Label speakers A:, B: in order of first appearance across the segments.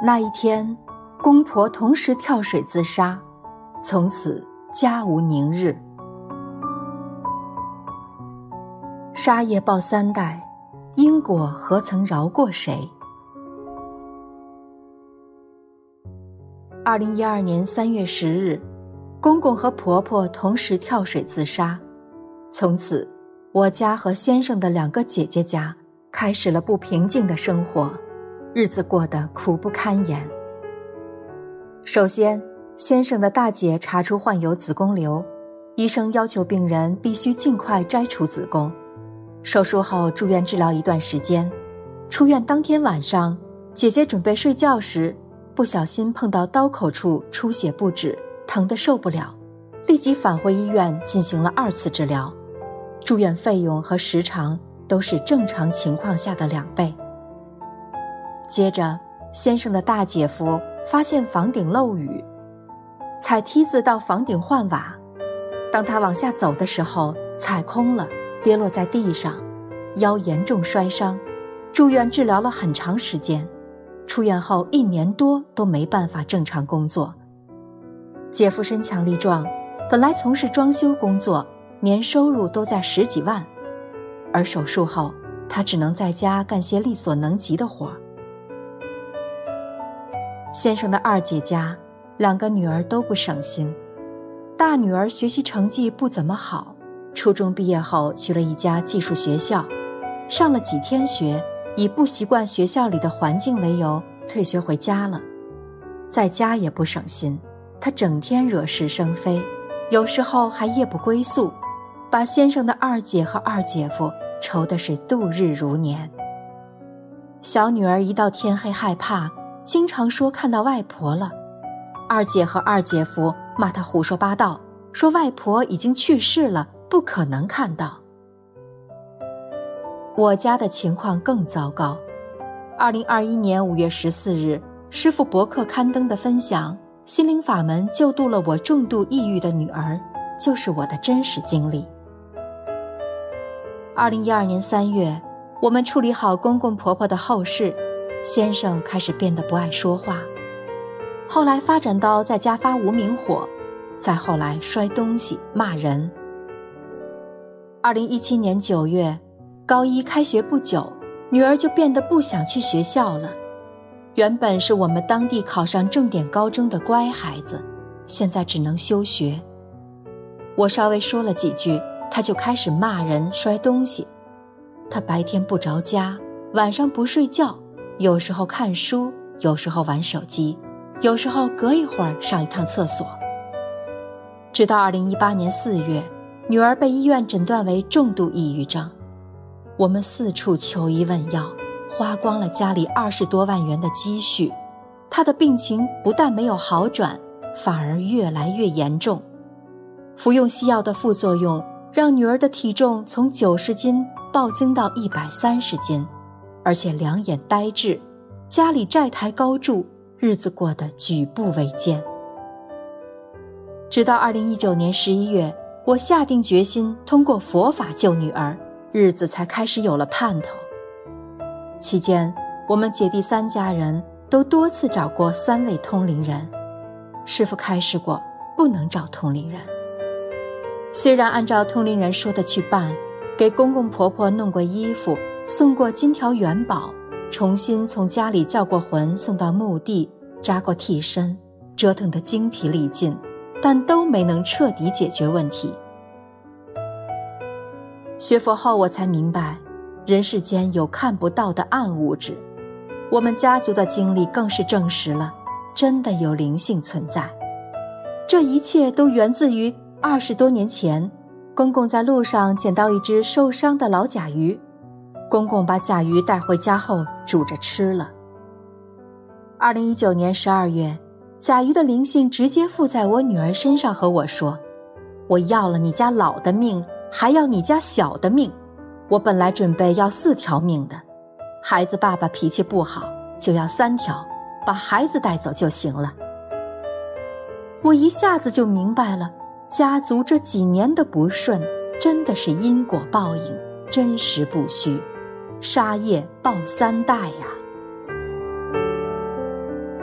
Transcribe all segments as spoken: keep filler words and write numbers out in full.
A: 那一天，公婆同时跳水自杀，从此家无宁日。杀业报三代，因果何曾饶过谁？二零一二年三月十日，公公和婆婆同时跳水自杀，从此我家和先生的两个姐姐家开始了不平静的生活，日子过得苦不堪言。首先，先生的大姐查出患有子宫瘤，医生要求病人必须尽快摘除子宫。手术后住院治疗一段时间，出院当天晚上，姐姐准备睡觉时，不小心碰到刀口处出血不止，疼得受不了，立即返回医院进行了二次治疗，住院费用和时长都是正常情况下的两倍。接着，先生的大姐夫发现房顶漏雨，踩梯子到房顶换瓦，当他往下走的时候踩空了，跌落在地上，腰严重摔伤，住院治疗了很长时间，出院后一年多都没办法正常工作。姐夫身强力壮，本来从事装修工作，年收入都在十几万，而手术后他只能在家干些力所能及的活。先生的二姐家两个女儿都不省心，大女儿学习成绩不怎么好，初中毕业后去了一家技术学校，上了几天学，以不习惯学校里的环境为由退学回家了。在家也不省心，她整天惹是生非，有时候还夜不归宿，把先生的二姐和二姐夫愁的是度日如年。小女儿一到天黑害怕，经常说看到外婆了，二姐和二姐夫骂她胡说八道，说外婆已经去世了，不可能看到。我家的情况更糟糕。二零二一年五月十四日，师父博客刊登的分享心灵法门救度了我重度抑郁的女儿，就是我的真实经历。二零一二年三月，我们处理好公公婆婆的后事，先生开始变得不爱说话，后来发展到在家发无名火，再后来摔东西骂人。二零一七年九月，高一开学不久，女儿就变得不想去学校了。原本是我们当地考上重点高中的乖孩子，现在只能休学。我稍微说了几句，她就开始骂人摔东西。她白天不着家，晚上不睡觉，有时候看书，有时候玩手机，有时候隔一会儿上一趟厕所。直到二零一八年四月，女儿被医院诊断为重度抑郁症，我们四处求医问药，花光了家里二十多万元的积蓄，她的病情不但没有好转，反而越来越严重。服用西药的副作用让女儿的体重从九十斤暴增到一百三十斤，而且两眼呆滞，家里债台高筑，日子过得举步维艰。直到二零一九年十一月，我下定决心通过佛法救女儿，日子才开始有了盼头。期间，我们姐弟三家人都多次找过三位通灵人，师父开示过不能找通灵人。虽然按照通灵人说的去办，给公公婆婆弄过衣服，送过金条元宝，重新从家里叫过魂送到墓地，扎过替身，折腾得精疲力尽，但都没能彻底解决问题。学佛后我才明白，人世间有看不到的暗物质，我们家族的经历更是证实了，真的有灵性存在。这一切都源自于二十多年前，公公在路上捡到一只受伤的老甲鱼，公公把甲鱼带回家后煮着吃了。二零一九年十二月，甲鱼的灵性直接附在我女儿身上，和我说，我要了你家老的命，还要你家小的命，我本来准备要四条命的，孩子爸爸脾气不好，就要三条，把孩子带走就行了。我一下子就明白了，家族这几年的不顺真的是因果报应，真实不虚，杀业报三代呀。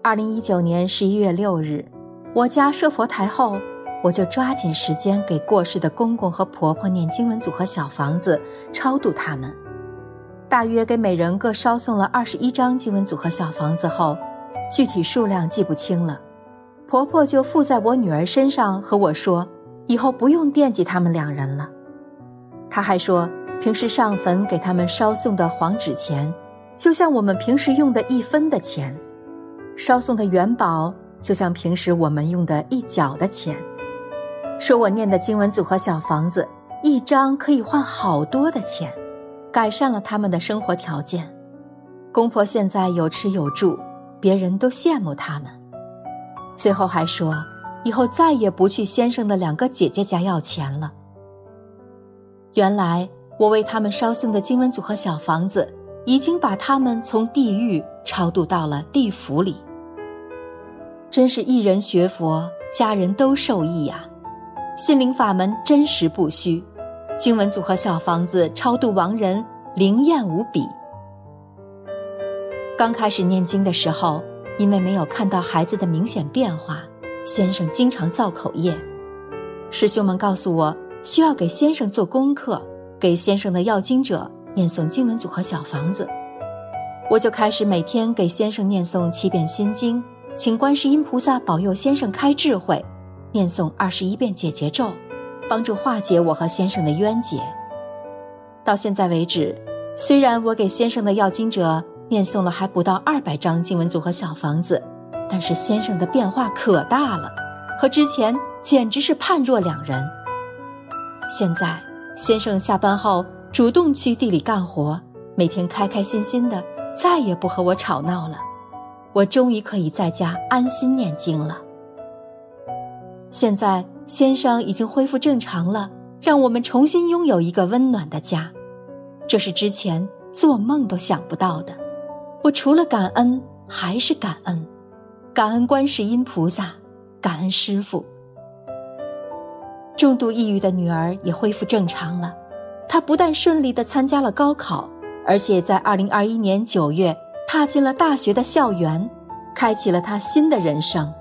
A: 二零一九年十一月六日，我家设佛台后，我就抓紧时间给过世的公公和婆婆念经文组和小房子，超度他们。大约给每人各烧送了二十一张经文组和小房子后，具体数量记不清了。婆婆就附在我女儿身上和我说，以后不用惦记他们两人了。她还说，平时上坟给他们烧送的黄纸钱，就像我们平时用的一分的钱；烧送的元宝，就像平时我们用的一角的钱。说我念的经文组和小房子，一张可以换好多的钱，改善了他们的生活条件。公婆现在有吃有住，别人都羡慕他们。最后还说，以后再也不去先生的两个姐姐家要钱了。原来我为他们烧送的经文组和小房子，已经把他们从地狱超度到了地府里。真是一人学佛，家人都受益呀、啊！心灵法门真实不虚，经文组和小房子超度亡人，灵验无比。刚开始念经的时候，因为没有看到孩子的明显变化，先生经常造口业。师兄们告诉我，需要给先生做功课，给先生的要经者念诵经文组和小房子。我就开始每天给先生念诵七遍心经，请观世音菩萨保佑先生开智慧，念诵二十一遍解结咒，帮助化解我和先生的冤结。到现在为止，虽然我给先生的要经者念诵了还不到二百张经文组和小房子，但是先生的变化可大了，和之前简直是判若两人。现在先生下班后主动去地里干活，每天开开心心的，再也不和我吵闹了。我终于可以在家安心念经了。现在先生已经恢复正常了，让我们重新拥有一个温暖的家，这是之前做梦都想不到的。我除了感恩还是感恩，感恩观世音菩萨，感恩师父。重度抑郁的女儿也恢复正常了，她不但顺利地参加了高考，而且在二零二一年九月踏进了大学的校园，开启了她新的人生。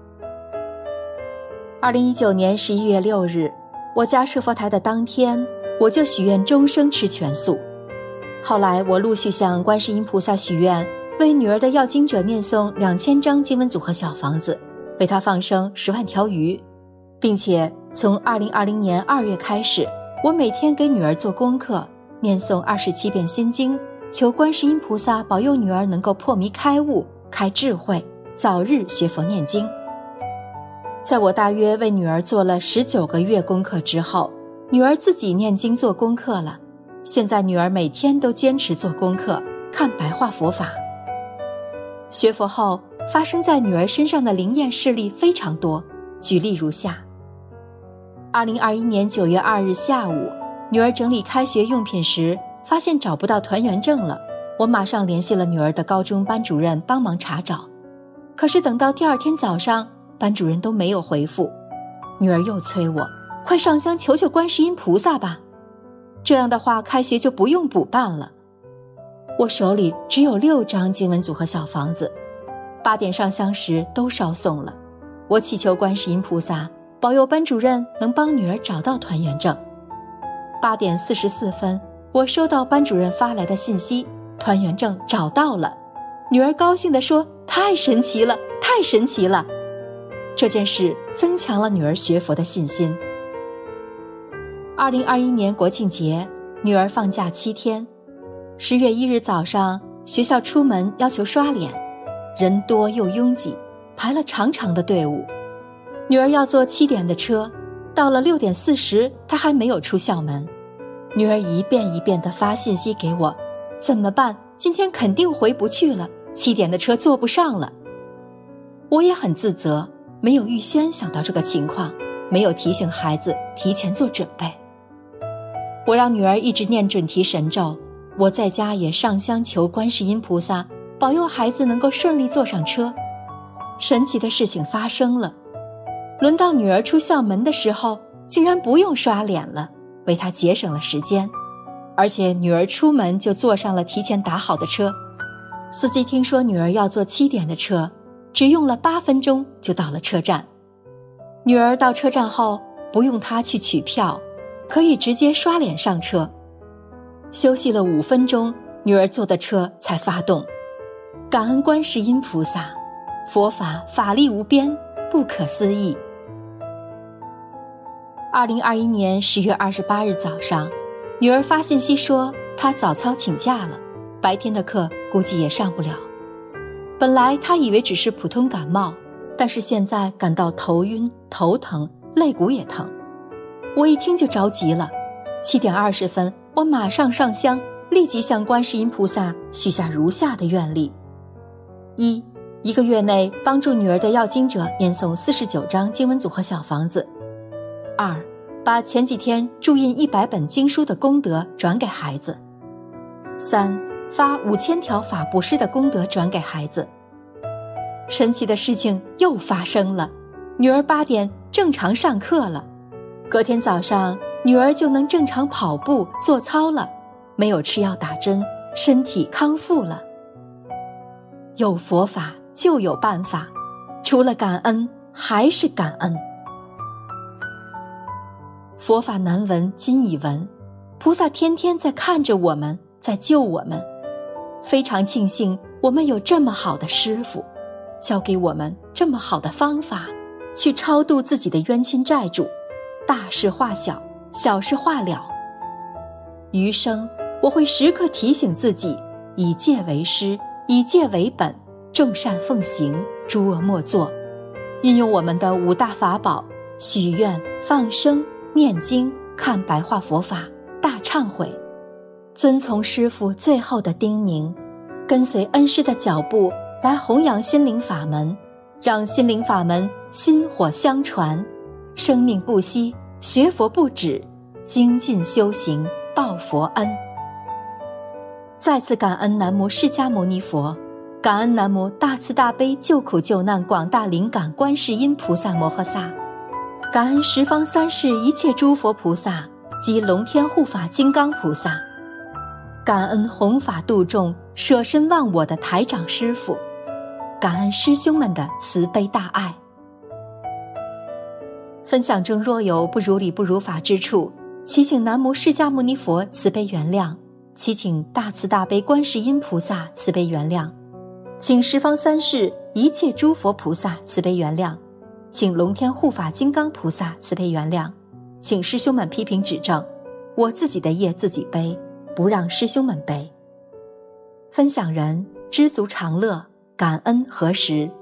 A: 二零一九年十一月六日，我家设佛台的当天，我就许愿终生吃全素。后来我陆续向观世音菩萨许愿，为女儿的要经者念诵两千张经文组和小房子，为她放生十万条鱼，并且从二零二零年二月开始，我每天给女儿做功课，念诵二十七遍心经，求观世音菩萨保佑女儿能够破迷开悟，开智慧，早日学佛念经。在我大约为女儿做了十九个月功课之后，女儿自己念经做功课了。现在女儿每天都坚持做功课，看白话佛法。学佛后发生在女儿身上的灵验事例非常多，举例如下。二零二一年九月二日下午，女儿整理开学用品时，发现找不到团员证了，我马上联系了女儿的高中班主任帮忙查找。可是等到第二天早上，班主任都没有回复，女儿又催我，快上香求求观世音菩萨吧，这样的话开学就不用补办了。我手里只有六张经文组和小房子，八点上香时都烧送了。我祈求观世音菩萨保佑班主任能帮女儿找到团员证。八点四十四分，我收到班主任发来的信息，团员证找到了。女儿高兴地说，太神奇了，太神奇了。这件事增强了女儿学佛的信心。二零二一年国庆节，女儿放假七天。十月一日早上，学校出门要求刷脸，人多又拥挤，排了长长的队伍。女儿要坐七点的车，到了六点四十，她还没有出校门。女儿一遍一遍地发信息给我，怎么办？今天肯定回不去了，七点的车坐不上了。我也很自责，没有预先想到这个情况，没有提醒孩子提前做准备。我让女儿一直念准提神咒，我在家也上香求观世音菩萨保佑孩子能够顺利坐上车。神奇的事情发生了，轮到女儿出校门的时候，竟然不用刷脸了，为她节省了时间。而且女儿出门就坐上了提前打好的车。司机听说女儿要坐七点的车， 只用了八分钟就到了车站。女儿到车站后，不用她去取票，可以直接刷脸上车。休息了五分钟，女儿坐的车才发动。感恩观世音菩萨，佛法法力无边，不可思议。二零二一年十月二十八日早上，女儿发信息说她早操请假了，白天的课估计也上不了。本来她以为只是普通感冒，但是现在感到头晕、头疼，肋骨也疼。我一听就着急了。七点二十分，我马上上香，立即向观世音菩萨许下如下的愿力：一、一个月内帮助女儿的要经者念诵四十九张经文组合小房子；二、把前几天注印一百本经书的功德转给孩子；三、发五千条法布施的功德转给孩子。神奇的事情又发生了，女儿八点正常上课了，隔天早上女儿就能正常跑步做操了，没有吃药打针，身体康复了。有佛法就有办法，除了感恩还是感恩。佛法难闻今已闻，菩萨天天在看着我们，在救我们。非常庆幸我们有这么好的师父，教给我们这么好的方法，去超度自己的冤亲债主，大事化小，小事化了。余生我会时刻提醒自己，以戒为师，以戒为本，众善奉行，诸恶莫作。运用我们的五大法宝，许愿、放生、念经、看白话佛法、大忏悔，遵从师父最后的叮咛，跟随恩师的脚步来弘扬心灵法门，让心灵法门薪火相传，生命不息，学佛不止，精进修行报佛恩。再次感恩南无释迦牟尼佛，感恩南无大慈大悲救苦救难广大灵感观世音菩萨摩诃萨，感恩十方三世一切诸佛菩萨及龙天护法金刚菩萨，感恩弘法度众舍身忘我的台长师父，感恩师兄们的慈悲大爱。分享中若有不如理不如法之处，祈请南无释迦牟尼佛慈悲原谅，祈请大慈大悲观世音菩萨慈悲原谅，请十方三世一切诸佛菩萨慈悲原谅，请龙天护法金刚菩萨慈悲原谅，请师兄们批评指正，我自己的业自己背，不让师兄们背。分享人知足常乐，感恩何时。